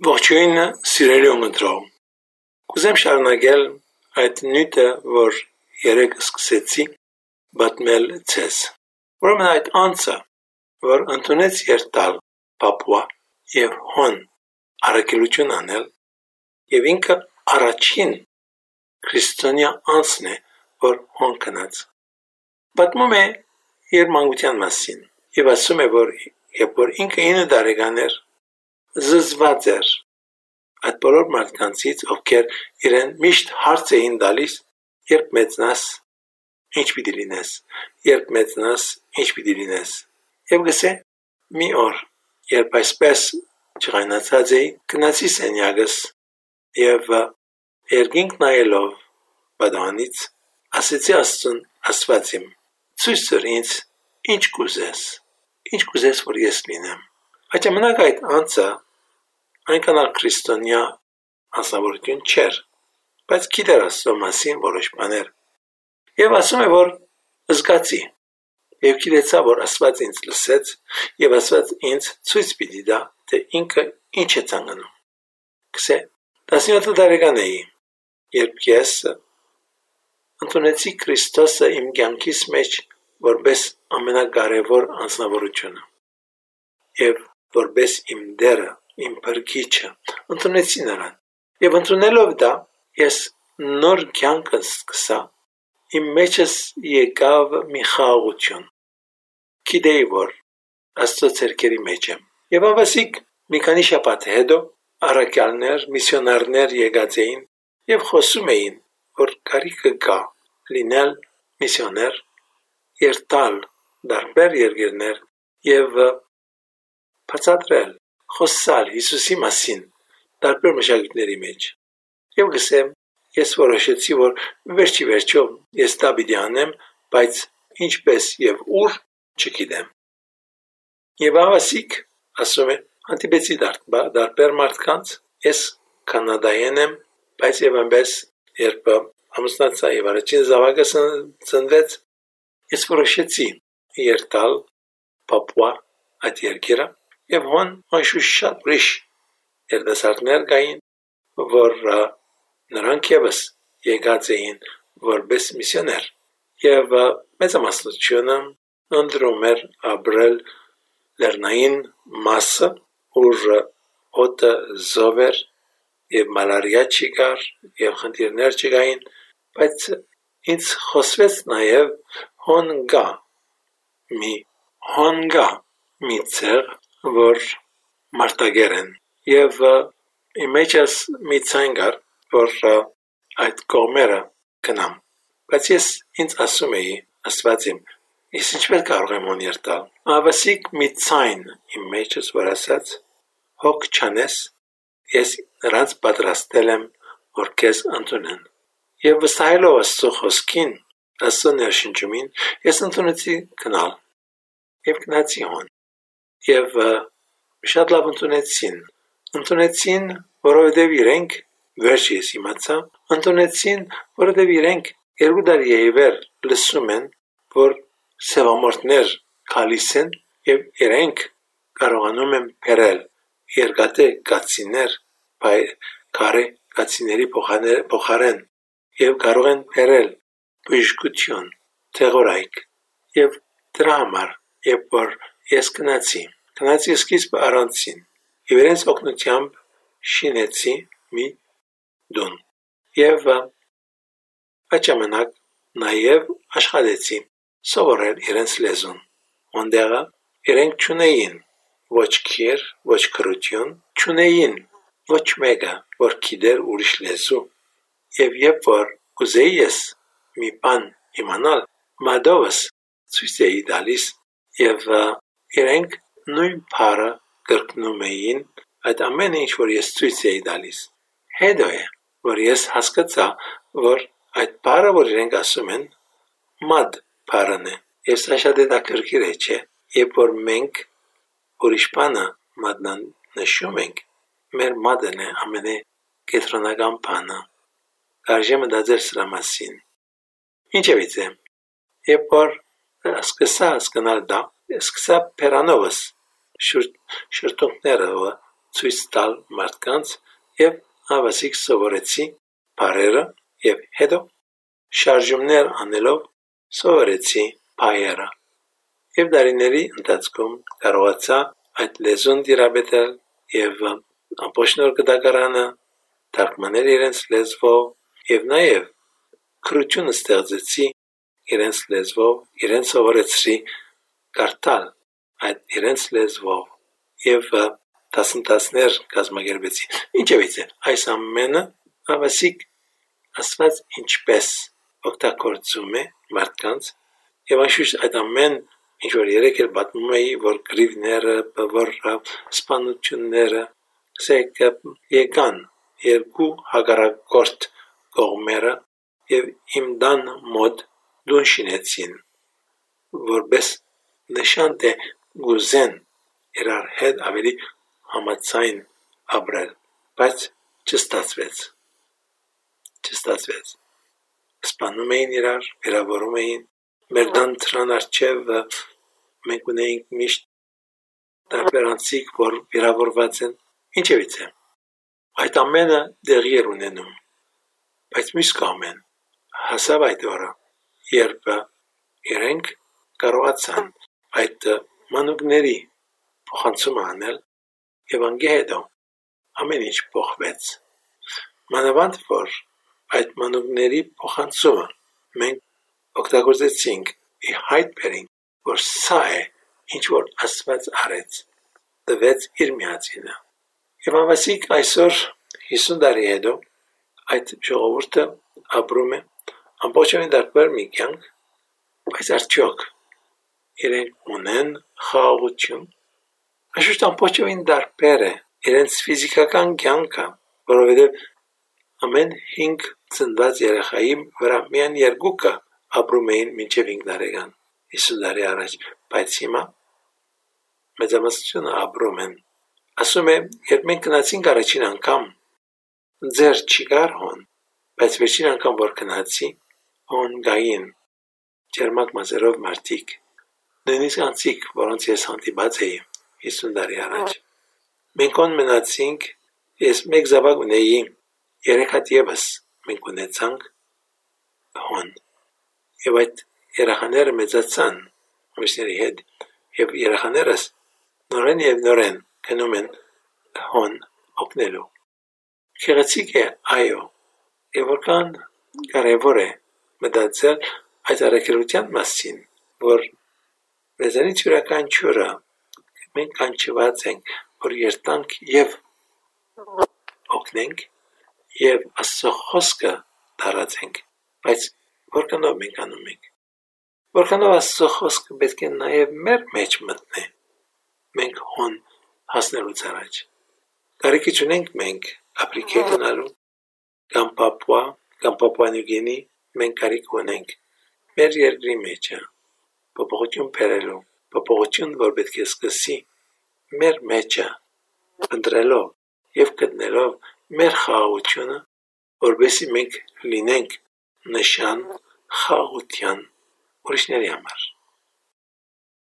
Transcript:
Ողջույն սիրելի ունկնդրող, կուզեմ շարունակել այդ նյութը, որ երեք սկսեցի պատմել ձեզ։ Ուրեմն այդ անձը, որ ընդունեց երթալ Պապուա եւ հոն առաքելություն անել, եւ ինքը առաջին քրիստոնյա անձն է, որ հոն կնաց։ Պատմում է իր մանկության մասին եւ ասում է, որ երբ որ ինքը 9 տարեկան էր, զզված էր այդ բոլոր մարդկանցից, ովքեր իրեն միշտ հարց էին տալիս, երբ մեծնաս, ինչ պիտի լինես, երբ մեծնաս, ինչ պիտի լինես։ Եվ գսե մի օր, երբ այսպես չղայնացած էի, գնացի սենյակս եւ երկինք նայելով պատանից, ասեցի Աստծուն, Աստված իմ, ցույց տուր ինձ ինչ կուզես, որ ես լինեմ։ Այդ ժամանակ այդ անձը այնքան քրիստոնյա անձնավորություն չէր, բայց գիտեր Աստծո մասին որոշ բաներ։ Եվ ասում է, որ զգացի եւ գիտեցա, որ Աստված ինձ լսեց եւ Աստված ինձ ցույց պիտի տա, թե ինքը ինչ է ցանկանում։ Գսե 17 տարեկան էի, երբ ես ընդունեցի Քրիստոսը իմ կյանքիս մեջ որպես ամենակարևոր անձնավորությունը եւ որպես իմ դերը, իմ փրկիչը, ընդունեցի նրան եւ ընդունելով դա ես նոր կյանք սկսա, իմ մեջս եկավ մի խաղաղություն, գիտեի որ Աստծո ցերկերի մեջ եմ եւ ավասիկ մի քանի շաբաթ հետո առաքյալներ, միսիոնարներ եկած էին եւ խոսում էին, որ կարիքը կա լինել միսիոներ, երթալ դարբեր երկրներ եւ բացատրել, խոսալ Հիսուսի մասին դարբեր մշակույթների մեջ։ Եվ գսեմ, ես որոշեցի, որ վերջիվերջո ես դա պիտի անեմ, բայց ինչպես եւ ուր չգիտեմ։ Եվ ավասիկ ասում է, հանդիպեցի դարբեր մարդկանց, ես կանադայեն եմ, բայց եւ այնպես երբ ամուսնացա եւ առաջին զավակը ծնվեց, ես որոշեցի երթալ Պապուա այդ երկիրը եւ հոն շատ ուրիշ երիտասարդներ կային, որ նրանք եւս եկած էին որպես միսիոներ եւ մեծամասնությունը ընտրում էր ապրել լեռնային մասը, ուր օդը զով էր եւ մալարիա չկար եւ խնդիրներ չկային, բայց ինձ խոսվեց նաեւ հոնգա մի ցեղ, որ մարտագեր են եւ իմեջս մի ցանգար, որ այդ կողմերը գնամ, բայց ես ինձ ասում էի, Աստված իմ, ես ինչպես կարող եմ հոն երթալ։ Ավասիկ մի ցայն իմ մեջս, որ ասաց, հոգ չանես, ես նրանց պատրաստել եմ, որ քեզ ընդունեն։ Եվ վստահելով Աստծո խոսքին, Աստծո ներշնչումին, ես ընդունեցի գնալ եւ գնացի հոն։ Եվ շատ լավ ընդունեցին, որովհետեւ իրենք վերջ ես իմացա, ընդունեցին, որովհետեւ իրենք 2 տարի եվեր լսում են, որ սևամորտներ գալիս են եւ իրենք կարողանում են բերել երկաթե գացիներ, քարե գացիների փոխարեն եւ կարող են բերել բժշկություն, թեղորայք եւ դրա համար, երբ որ ես գնացի սկիզբը առանցին եւ իրենց օգնությամբ շինեցի մի դուն եւ այդ ժամանակ նաեւ աշխատեցի սովորել իրենց լեզուն, ոնդեղը իրենք չունեին ոչ քիր, ոչ քրություն, չունեին ոչ մեկը, որ գիտեր ուրիշ լեզու եւ երբ որ կուզեի ես մի բան իմանալ, մադովս ցույց էի տալիս եւ իրենք նույն բառը կրկնում էին այդ ամեն ինչ, որ ես ցույց էի տալիս։ Հետո է, որ ես հասկացա, որ այդ բառը, որ իրենք ասում են, մադ բառն է։ Եվ սա շատ հետաքրքիր է, չէ՞։ Երբ որ մենք ուրիշ բանը մատնանշում ենք, մեր մադն է ամենակենտրոնական բանը։ Կարժե մտածել սրա մասին։ Ինչևիցե, երբ որ սկսա հասկանալ դա, սկսա պերանովս շրթունքները ցույց տալ մարդկանց եւ հավասիկ սովորեցի բարերը եւ հետո շարժումներ անելով սովորեցի բայերը եւ դարիների ընթացքում կարողացա այդ լեզուն դիրաբետել եւ ամբողջ գդակարանը թարգմանել իրենց լեզվով եւ նաեւ քրություն ստեղծեցի իրենց լեզվով, իրենց սովորեցրի կարդալ այդ իրենց լեզվով եւ դասընթացներ կազմակերպեցի։ Ինչևիցե, այս ամենը հավասիկ Աստված ինչպես օգտագործում է մարդկանց եւ անշուշտ այդ ամեն ինչ որ երեք էլ պատմում էի, որ գրիվները, որ սպանությունները եկան երկու հակառակորդ կողմերը եւ իմ դան մոտ դուն շինեցին, որպես նշան թե գուզեն իրար հետ ավելի համաձայն ապրել, բայց չստացվեց։ Սպանում էին իրար, վիրավորում էին, մեր դան տրան արջև մենք ունեինք միշտ տարբերանցիկ, որ վիրավորված են, ինչևից է։ Այդ ամենը դեղի էր ունենում, բայց մյուս կողմեն հասավ այդ օրը, երբ իրենք կարողացան այդ մանուկների փոխանցումը անել եւ անգե հետո ամեն ինչ փոխվեց։ Մանավանդ որ այդ մանուկների փոխանցումը մենք օգտագործեցինք ի հայտ բերենք, որ սա է ինչ որ Աստված արեց, տվեց իր միածինը։ Եվ անվասիկ այսօր 50 տարի հետո այդ ժողովուրդը ապրում է ամբողջովին դարբեր մի կյանք, բայց արդյոք իրենք ունեն խաղաղություն, Անշուշտ ամբողջովին դարբեր է իրենց ֆիզիկական կյանքը, որովհետև ամեն 5 ծնված երեխայի վրա միայն երկուքը ապրում էին մինչև 5 տարեկան, 50 տարի առաջ, բայց հիմա մեծամասնությունը ապրում են։ Ասում է, երբ մենք գնացինք առաջին անգամ, ձեր չկար հոն, բայց վերջին անգամ որ գնացի, հոն գային, ջերմակ մազերով մարդիկ, նույնիսկ անցիկ, որոնց ես հանդիպած էի 50 տարի առաջ։ Մենք հոն մնացինք, ես մեկ զավակ ունեի, 3 հատ ևս մենք ունեցանք հոն։ Եվ այդ երեխաները մեծացան մյուսների հետ, եւ երեխաներս նորեն գնում են հոն օգնելու։ Գեղեցիկ է, այո, եւ որքան կարեւոր է մտածել այդ առաքելության մասին, որ մեզանից յուրաքանչյուրը մենք կանչված ենք, որ երթանք եւ օգնենք եւ Աստծո խոսքը տարածենք, բայց որքանով մենք անում ենք, որքանով Աստծո խոսքը պետք է նաեւ մեր մեջ մտնի, մենք հոն հասնելուց առաջ։ Կարիք չունենք մենք ապրիքետ ունենալու, կամ Պապուա-Նյու-Գինի, մենք կարիք ունենք մեր երկրի մեջը, փոփոխություն բերելու, փոփոխություն, որ պետք է սկսի մեր մեջը, ընտրելով եւ գտնելով մեր խաղաղությունը, որովհետեւ մենք լինենք նշան խաղաղության ուրիշների համար։